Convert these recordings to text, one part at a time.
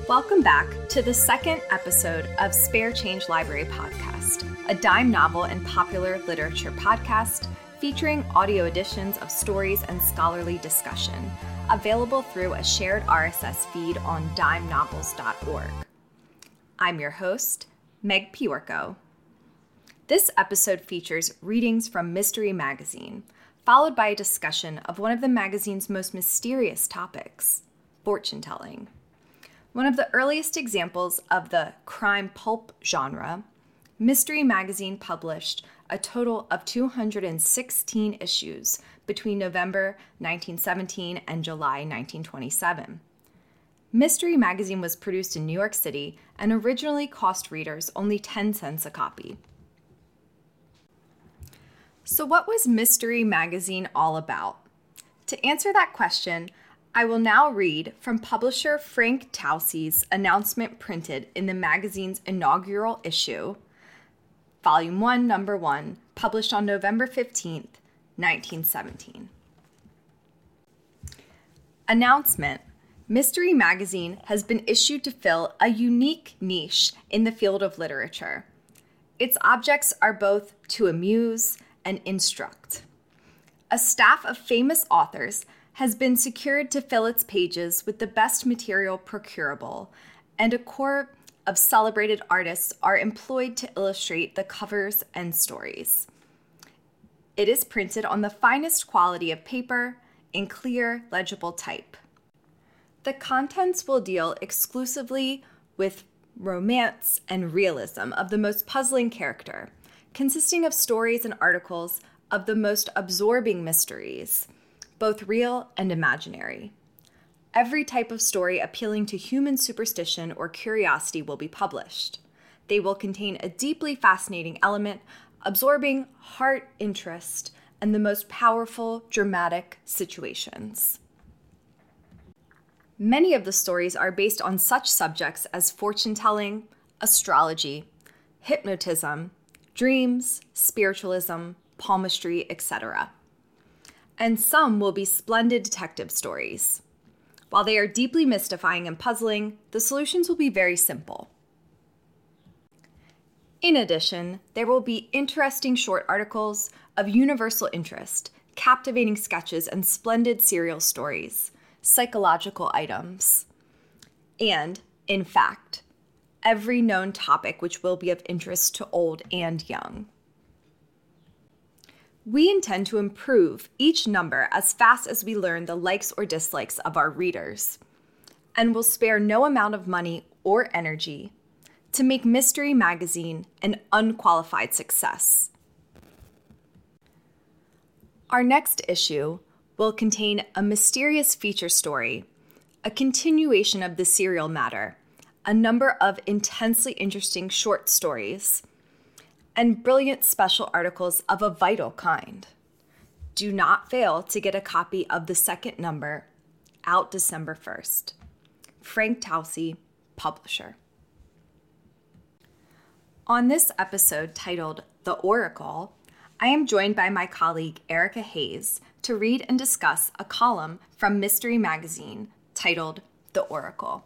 Welcome back to the second episode of Spare Change Library Podcast, a dime novel and popular literature podcast featuring audio editions of stories and scholarly discussion, available through a shared RSS feed on dimenovels.org. I'm your host, Meg Piorco. This episode features readings from Mystery Magazine, followed by a discussion of one of the magazine's most mysterious topics, fortune-telling. One of the earliest examples of the crime pulp genre, Mystery Magazine published a total of 216 issues between November 1917 and July 1927. Mystery Magazine was produced in New York City and originally cost readers only 10 cents a copy. So what was Mystery Magazine all about? To answer that question, I will now read from publisher Frank Tousey's announcement printed in the magazine's inaugural issue, Volume 1, Number 1, published on November 15th, 1917. Announcement: Mystery Magazine has been issued to fill a unique niche in the field of literature. Its objects are both to amuse and instruct. A staff of famous authors has been secured to fill its pages with the best material procurable, and a corps of celebrated artists are employed to illustrate the covers and stories. It is printed on the finest quality of paper in clear, legible type. The contents will deal exclusively with romance and realism of the most puzzling character, consisting of stories and articles of the most absorbing mysteries, both real and imaginary. Every type of story appealing to human superstition or curiosity will be published. They will contain a deeply fascinating element, absorbing heart interest and the most powerful dramatic situations. Many of the stories are based on such subjects as fortune-telling, astrology, hypnotism, dreams, spiritualism, palmistry, etc. And some will be splendid detective stories. While they are deeply mystifying and puzzling, the solutions will be very simple. In addition, there will be interesting short articles of universal interest, captivating sketches and splendid serial stories, psychological items, and, in fact, every known topic which will be of interest to old and young. We intend to improve each number as fast as we learn the likes or dislikes of our readers, and will spare no amount of money or energy to make Mystery Magazine an unqualified success. Our next issue will contain a mysterious feature story, a continuation of the serial matter, a number of intensely interesting short stories, and brilliant special articles of a vital kind. Do not fail to get a copy of the second number, out December 1st. Frank Tousey, publisher. On this episode titled The Oracle, I am joined by my colleague Erica Hayes to read and discuss a column from Mystery Magazine titled The Oracle.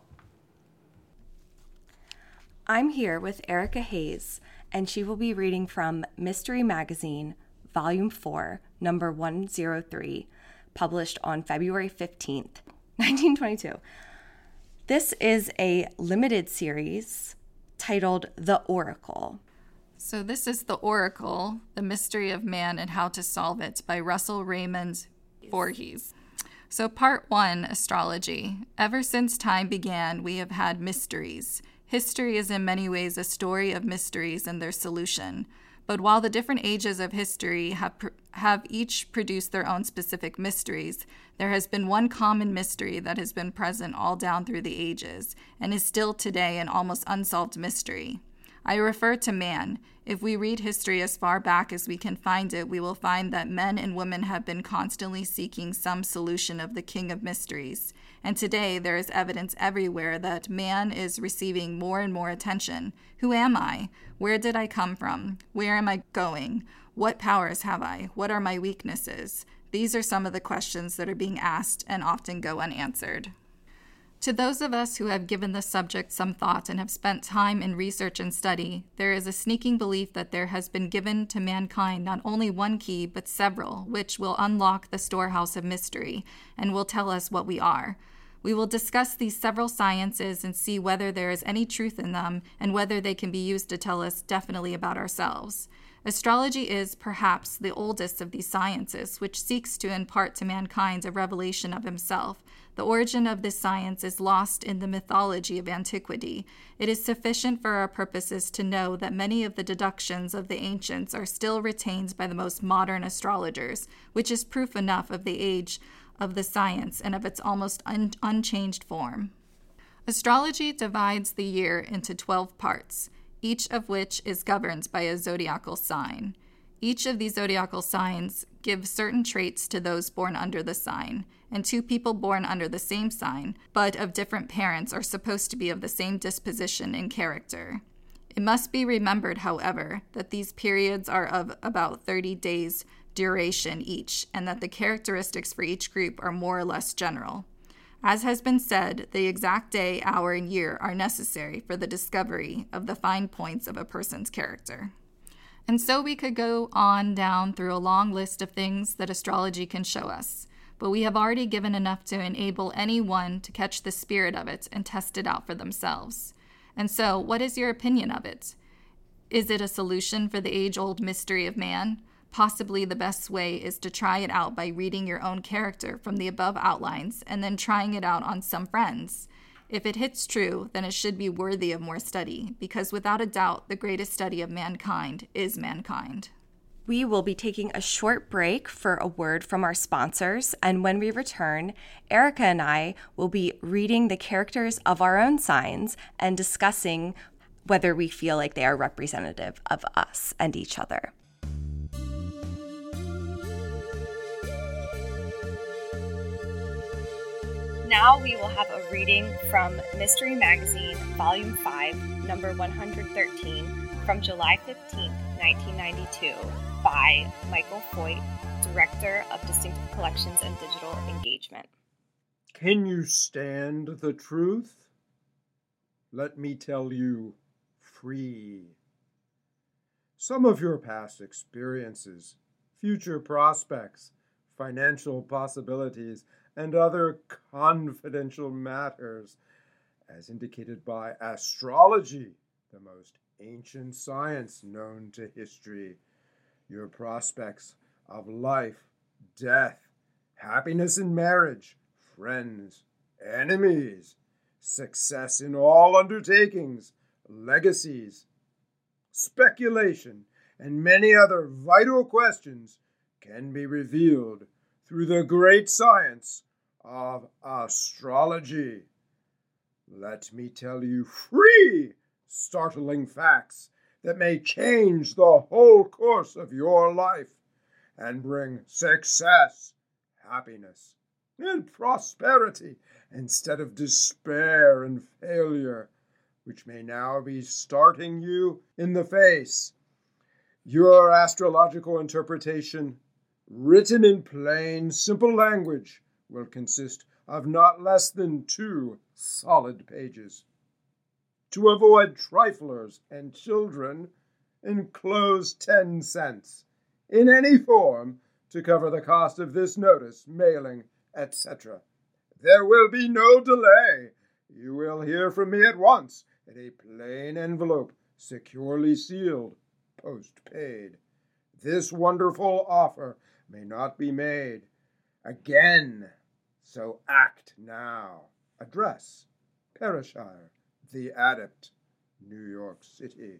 I'm here with Erica Hayes, and she will be reading from Mystery Magazine, Volume 4, Number 103, published on February 15th, 1922. This is a limited series titled The Oracle. So this is The Oracle, The Mystery of Man and How to Solve It by Russell Raymond Voorhees. So Part 1, Astrology. Ever since time began, we have had mysteries. History is in many ways a story of mysteries and their solution. But while the different ages of history have each produced their own specific mysteries, there has been one common mystery that has been present all down through the ages and is still today an almost unsolved mystery. I refer to man. If we read history as far back as we can find it, we will find that men and women have been constantly seeking some solution of the king of mysteries. And today there is evidence everywhere that man is receiving more and more attention. Who am I? Where did I come from? Where am I going? What powers have I? What are my weaknesses? These are some of the questions that are being asked and often go unanswered. To those of us who have given the subject some thought and have spent time in research and study, there is a sneaking belief that there has been given to mankind not only one key, but several, which will unlock the storehouse of mystery and will tell us what we are. We will discuss these several sciences and see whether there is any truth in them and whether they can be used to tell us definitely about ourselves. Astrology is, perhaps, the oldest of these sciences, which seeks to impart to mankind a revelation of himself. The origin of this science is lost in the mythology of antiquity. It is sufficient for our purposes to know that many of the deductions of the ancients are still retained by the most modern astrologers, which is proof enough of the age of the science and of its almost unchanged form. Astrology divides the year into 12 parts, each of which is governed by a zodiacal sign. Each of these zodiacal signs gives certain traits to those born under the sign, and two people born under the same sign, but of different parents, are supposed to be of the same disposition and character. It must be remembered, however, that these periods are of about 30 days duration each, and that the characteristics for each group are more or less general. As has been said, the exact day, hour, and year are necessary for the discovery of the fine points of a person's character. And so we could go on down through a long list of things that astrology can show us, but we have already given enough to enable anyone to catch the spirit of it and test it out for themselves. And so, what is your opinion of it? Is it a solution for the age-old mystery of man? Possibly the best way is to try it out by reading your own character from the above outlines and then trying it out on some friends. If it hits true, then it should be worthy of more study, because without a doubt, the greatest study of mankind is mankind. We will be taking a short break for a word from our sponsors, and when we return, Erica and I will be reading the characters of our own signs and discussing whether we feel like they are representative of us and each other. Now we will have a reading from Mystery Magazine, Volume 5, number 113, from July 15th, 1992, by Michael Foyt, Director of Distinctive Collections and Digital Engagement. Can you stand the truth? Let me tell you, free. Some of your past experiences, future prospects, financial possibilities, and other confidential matters, as indicated by astrology, the most ancient science known to history. Your prospects of life, death, happiness in marriage, friends, enemies, success in all undertakings, legacies, speculation, and many other vital questions can be revealed through the great science of astrology. Let me tell you free, startling facts that may change the whole course of your life and bring success, happiness, and prosperity instead of despair and failure, which may now be starting you in the face. Your astrological interpretation, written in plain, simple language, will consist of not less than 2 solid pages. To avoid triflers and children, enclose 10 cents in any form to cover the cost of this notice, mailing, etc. There will be no delay. You will hear from me at once in a plain envelope, securely sealed, post-paid. This wonderful offer may not be made again, so act now. Address, Perishire, The Adept, New York City.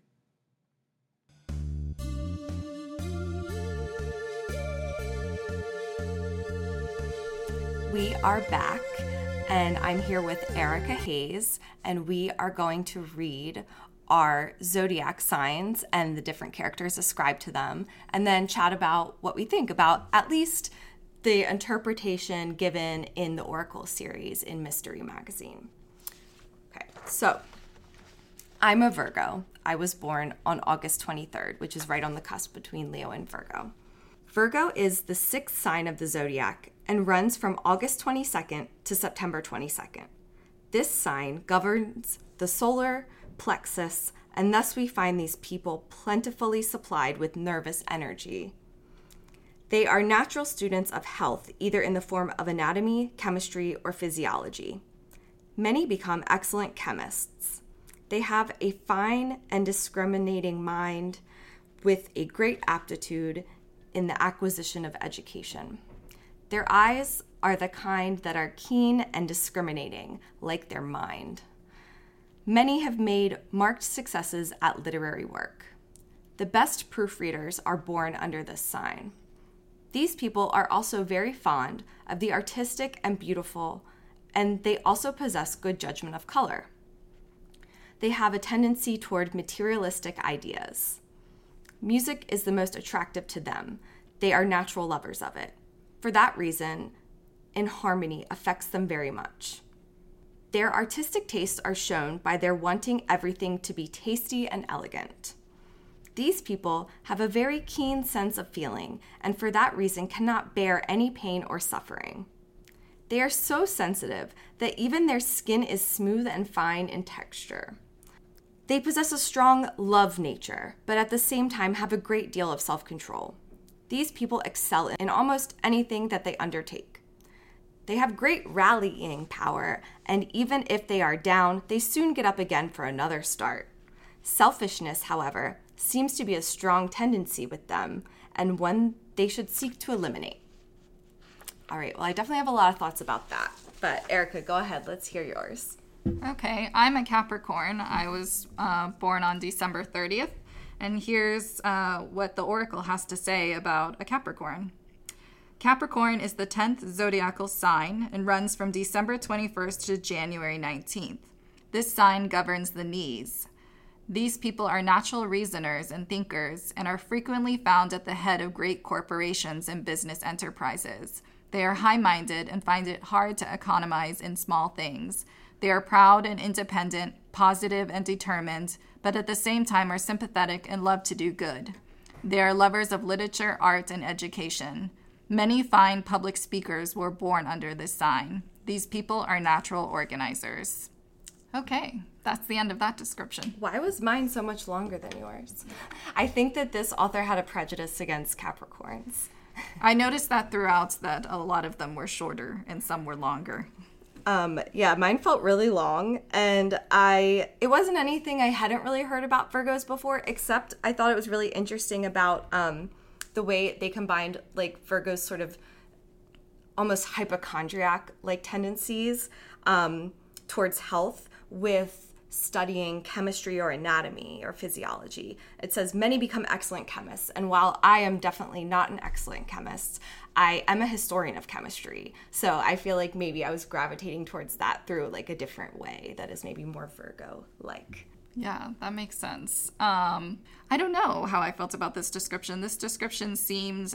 We are back, and I'm here with Erica Hayes, and we are going to read our zodiac signs and the different characters ascribed to them, and then chat about what we think about at least the interpretation given in the Oracle series in Mystery Magazine. Okay, so I'm a Virgo. I was born on August 23rd, which is right on the cusp between Leo and Virgo. Virgo is the 6th sign of the zodiac and runs from August 22nd to September 22nd. This sign governs the solar plexus, and thus we find these people plentifully supplied with nervous energy. They are natural students of health, either in the form of anatomy, chemistry, or physiology. Many become excellent chemists. They have a fine and discriminating mind with a great aptitude in the acquisition of education. Their eyes are the kind that are keen and discriminating, like their mind. Many have made marked successes at literary work. The best proofreaders are born under this sign. These people are also very fond of the artistic and beautiful, and they also possess good judgment of color. They have a tendency toward materialistic ideas. Music is the most attractive to them. They are natural lovers of it. For that reason, harmony affects them very much. Their artistic tastes are shown by their wanting everything to be tasty and elegant. These people have a very keen sense of feeling, and for that reason cannot bear any pain or suffering. They are so sensitive that even their skin is smooth and fine in texture. They possess a strong love nature, but at the same time have a great deal of self-control. These people excel in almost anything that they undertake. They have great rallying power, and even if they are down, they soon get up again for another start. Selfishness, however, seems to be a strong tendency with them, and one they should seek to eliminate. All right, well, I definitely have a lot of thoughts about that, but Erica, go ahead. Let's hear yours. Okay, I'm a Capricorn. I was born on December 30th, and here's what the Oracle has to say about a Capricorn. Capricorn is the 10th zodiacal sign and runs from December 21st to January 19th. This sign governs the knees. These people are natural reasoners and thinkers and are frequently found at the head of great corporations and business enterprises. They are high-minded and find it hard to economize in small things. They are proud and independent, positive and determined, but at the same time are sympathetic and love to do good. They are lovers of literature, art, and education. Many fine public speakers were born under this sign. These people are natural organizers. Okay, that's the end of that description. Why was mine so much longer than yours? I think that this author had a prejudice against Capricorns. I noticed that throughout, that a lot of them were shorter and some were longer. Yeah, mine felt really long, and it wasn't anything I hadn't really heard about Virgos before, except I thought it was really interesting about the way they combined like Virgo's sort of almost hypochondriac like tendencies towards health with studying chemistry or anatomy or physiology. It says many become excellent chemists, and while I am definitely not an excellent chemist, I am a historian of chemistry. So I feel like maybe I was gravitating towards that through like a different way that is maybe more Virgo-like. Yeah, that makes sense. I don't know how I felt about this description. This description seems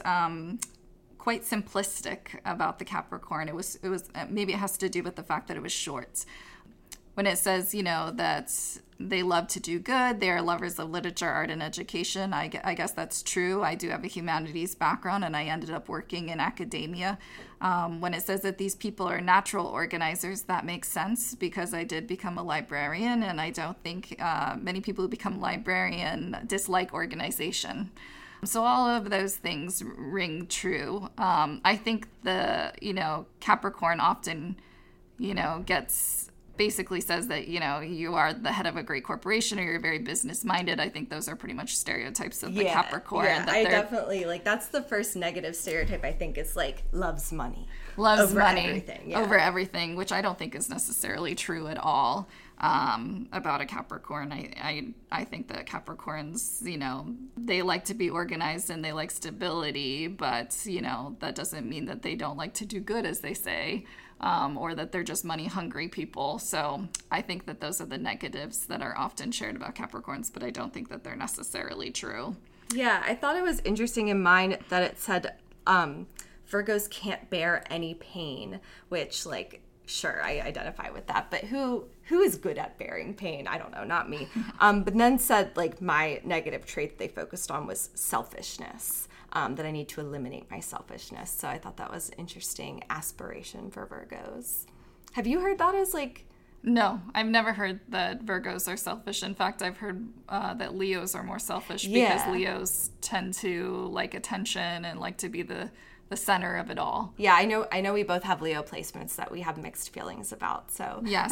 quite simplistic about the Capricorn. It was maybe it has to do with the fact that it was short. When it says, that they love to do good, they are lovers of literature, art, and education, I guess that's true. I do have a humanities background, and I ended up working in academia. When it says that these people are natural organizers, that makes sense because I did become a librarian, and I don't think many people who become librarian dislike organization. So all of those things ring true. I think Capricorn often, basically says that, you are the head of a great corporation or you're very business-minded. I think those are pretty much stereotypes of the Capricorn. Yeah, I definitely, that's the first negative stereotype, I think, is, loves money. Loves over money everything, over everything, which I don't think is necessarily true at all about a Capricorn. I think that Capricorns, they like to be organized and they like stability, but, that doesn't mean that they don't like to do good, as they say. Or that they're just money-hungry people. So I think that those are the negatives that are often shared about Capricorns, but I don't think that they're necessarily true. Yeah, I thought it was interesting in mine that it said Virgos can't bear any pain, which, sure, I identify with that. But who is good at bearing pain? I don't know, not me. But then said, my negative trait they focused on was selfishness. That I need to eliminate my selfishness. So I thought that was an interesting aspiration for Virgos. Have you heard that as a No, I've never heard that Virgos are selfish. In fact, I've heard that Leos are more selfish because Leos tend to like attention and like to be the center of it all. Yeah, I know we both have Leo placements that we have mixed feelings about. So yes,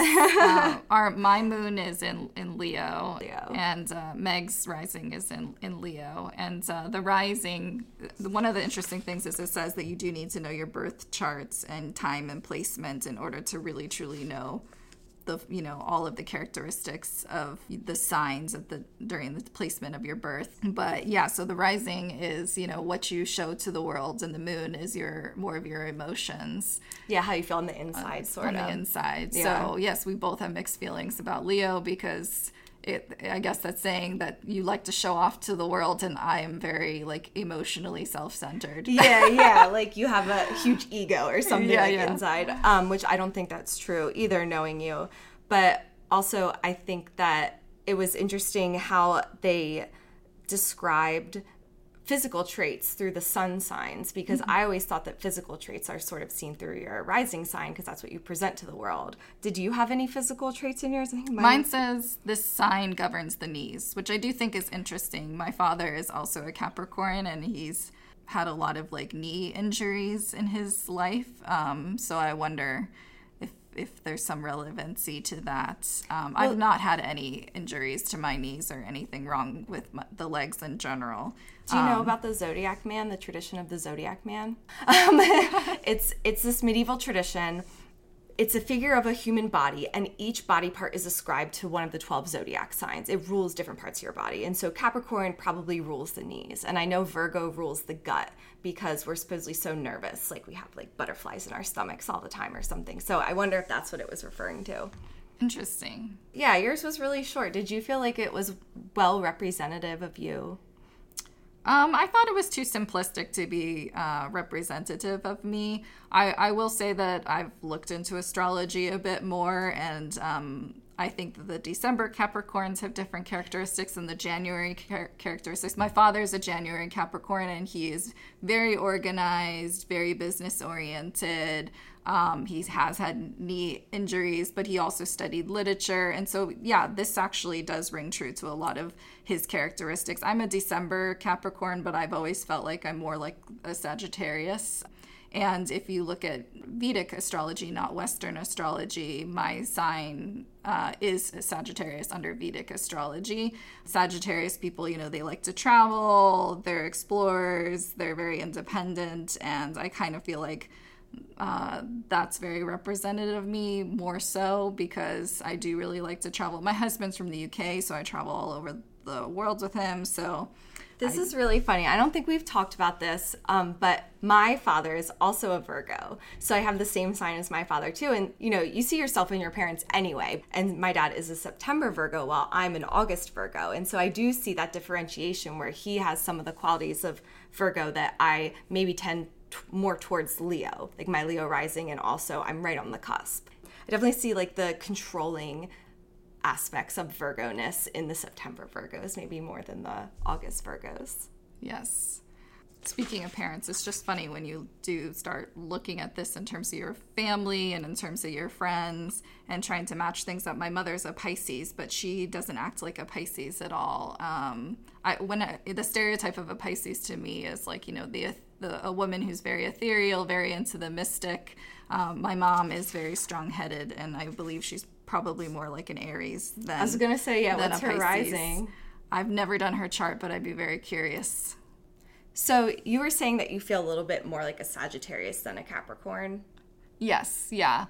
my moon is in Leo, and Meg's rising is in Leo, and the rising. One of the interesting things is it says that you do need to know your birth charts and time and placement in order to really truly know all of the characteristics of the signs during the placement of your birth. But yeah, so the rising is, what you show to the world, and the moon is more of your emotions. Yeah, how you feel on the inside, on the inside. Yeah. So yes, we both have mixed feelings about Leo because I guess that's saying that you like to show off to the world, and I am very emotionally self-centered. Yeah, like you have a huge ego or something inside, which I don't think that's true either, knowing you. But also, I think that it was interesting how they described physical traits through the sun signs, because I always thought that physical traits are sort of seen through your rising sign because that's what you present to the world. Did you have any physical traits in yours? I think mine says this sign governs the knees, which I do think is interesting. My father is also a Capricorn, and he's had a lot of knee injuries in his life. So I wonder if there's some relevancy to that. I've not had any injuries to my knees or anything wrong with the legs in general. Do you know about the Zodiac Man, the tradition of the Zodiac Man? It's this medieval tradition. It's a figure of a human body, and each body part is ascribed to one of the 12 zodiac signs. It rules different parts of your body. And so Capricorn probably rules the knees. And I know Virgo rules the gut because we're supposedly so nervous. We have butterflies in our stomachs all the time or something. So I wonder if that's what it was referring to. Interesting. Yeah, yours was really short. Did you feel like it was well representative of you? I thought it was too simplistic to be representative of me. I will say that I've looked into astrology a bit more, and I think that the December Capricorns have different characteristics than the January characteristics. My father is a January Capricorn, and he is very organized, very business-oriented. He has had knee injuries, but he also studied literature. And so, yeah, this actually does ring true to a lot of his characteristics. I'm a December Capricorn, but I've always felt like I'm more like a Sagittarius. And if you look at Vedic astrology, not Western astrology, my sign is Sagittarius under Vedic astrology. Sagittarius people, they like to travel, they're explorers, they're very independent, and I kind of feel like that's very representative of me, more so because I do really like to travel. My husband's from the UK, so I travel all over the world with him. So this is really funny. I don't think we've talked about this, but my father is also a Virgo. So I have the same sign as my father too. And, you see yourself in your parents anyway. And my dad is a September Virgo while I'm an August Virgo. And so I do see that differentiation where he has some of the qualities of Virgo that I maybe tend more towards Leo, like my Leo rising, and also I'm right on the cusp. I definitely see the controlling aspects of Virgo-ness in the September Virgos, maybe more than the August Virgos. Yes. Speaking of parents, it's just funny when you do start looking at this in terms of your family and in terms of your friends and trying to match things up. My mother's a Pisces, but she doesn't act like a Pisces at all. The stereotype of a Pisces to me is a woman who's very ethereal, very into the mystic. My mom is very strong-headed, and I believe she's probably more like an Aries than I was going to say, yeah, what's her Pisces. rising? I've never done her chart, but I'd be very curious. So you were saying that you feel a little bit more like a Sagittarius than a Capricorn? Yes, yeah.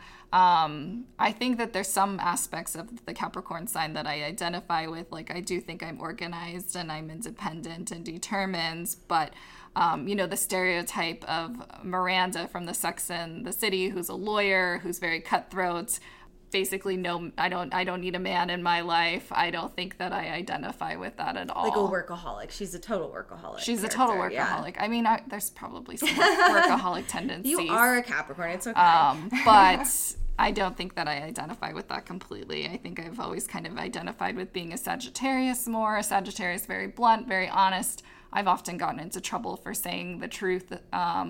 I think that there's some aspects of the Capricorn sign that I identify with. I do think I'm organized and I'm independent and determined, but the stereotype of Miranda from the Sex and the City, who's a lawyer, who's very cutthroat. Basically, no, I don't need a man in my life. I don't think that I identify with that at all. Like a workaholic. She's a total workaholic. She's a total workaholic. Yeah. I mean, there's probably some workaholic tendencies. You are a Capricorn. It's okay. But I don't think that I identify with that completely. I think I've always kind of identified with being a Sagittarius more. A Sagittarius, very blunt, very honest. I've often gotten into trouble for saying the truth.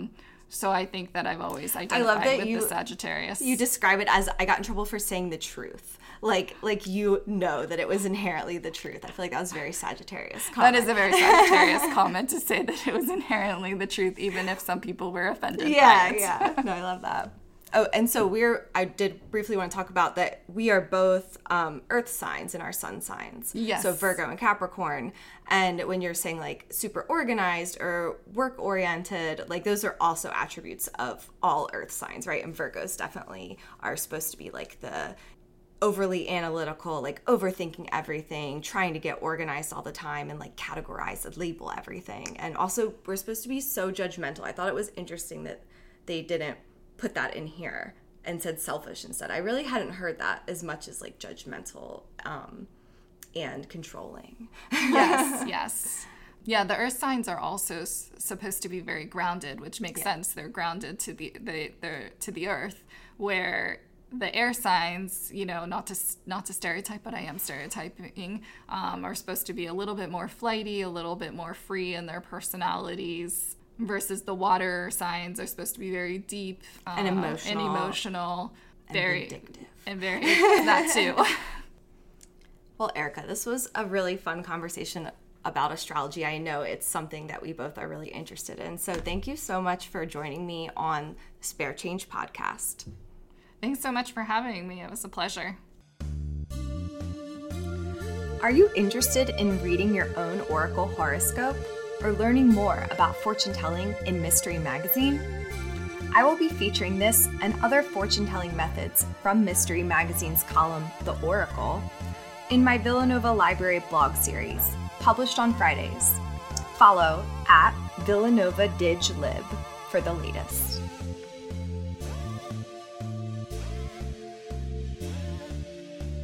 So I think that I've always identified that with the Sagittarius. You describe it as, I got in trouble for saying the truth. Like you know that it was inherently the truth. I feel like that was very Sagittarius comment. That is a very Sagittarius comment to say that it was inherently the truth, even if some people were offended by it. Yeah. No, I love that. Oh, and so I did briefly want to talk about that we are both earth signs in our sun signs. Yes. So Virgo and Capricorn. And when you're saying like super organized or work oriented, like those are also attributes of all earth signs, right? And Virgos definitely are supposed to be like the overly analytical, like overthinking everything, trying to get organized all the time and like categorize and label everything. And also we're supposed to be so judgmental. I thought it was interesting that they didn't put that in here and said selfish instead. I really hadn't heard that as much as like judgmental and controlling. Yes. Yeah, the earth signs are also supposed to be very grounded, which makes sense. They're grounded to the earth, where the air signs, you know, not to stereotype, but I am stereotyping, are supposed to be a little bit more flighty, a little bit more free in their personalities, versus the water signs are supposed to be very deep and emotional, and very vindictive. And very that too. Well, Erica, this was a really fun conversation about astrology. I know it's something that we both are really interested in. So thank you so much for joining me on the Spare Change podcast. Thanks so much for having me. It was a pleasure. Are you interested in reading your own oracle horoscope or learning more about fortune telling in Mystery Magazine? I will be featuring this and other fortune telling methods from Mystery Magazine's column, The Oracle, in my Villanova Library blog series, published on Fridays. Follow @VillanovaDigLib for the latest.